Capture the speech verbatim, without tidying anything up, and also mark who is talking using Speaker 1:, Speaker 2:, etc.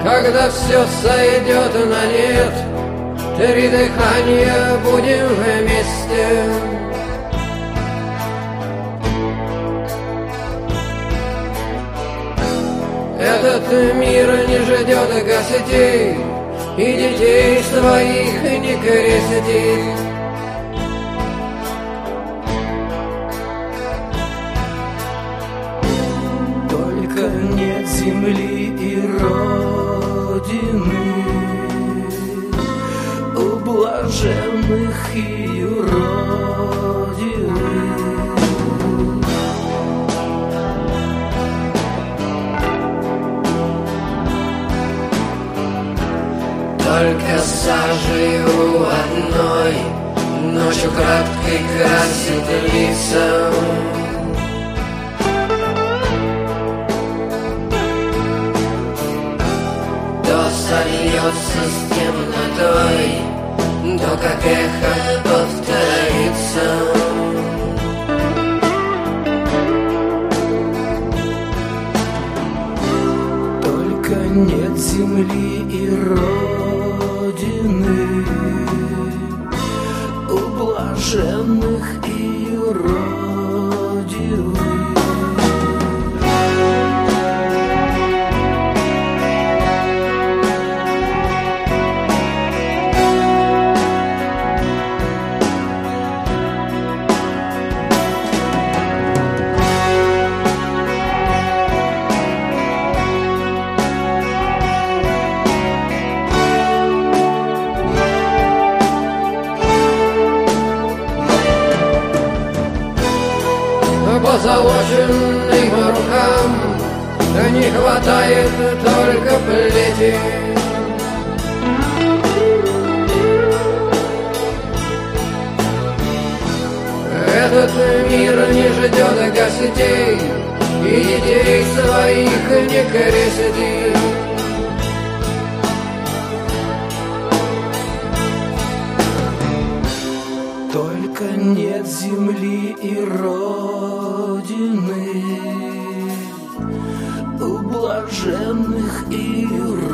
Speaker 1: когда все сойдет на нет, три дыхания будем вместе. Этот мир не ждет гостей, и детей своих не крестит.
Speaker 2: Только нет земли и родины у блаженных и юродивых.
Speaker 1: Только сажею одной ночью краткой красит лица. То сольется с темнотой, то как эхо повторится.
Speaker 2: Только нет земли и родины у блаженных и юродивых.
Speaker 1: Позолоченным рукам не хватает только плети. Этот мир не ждет гостей, и детей своих не крестит.
Speaker 2: Только нет земли и родины у блаженных и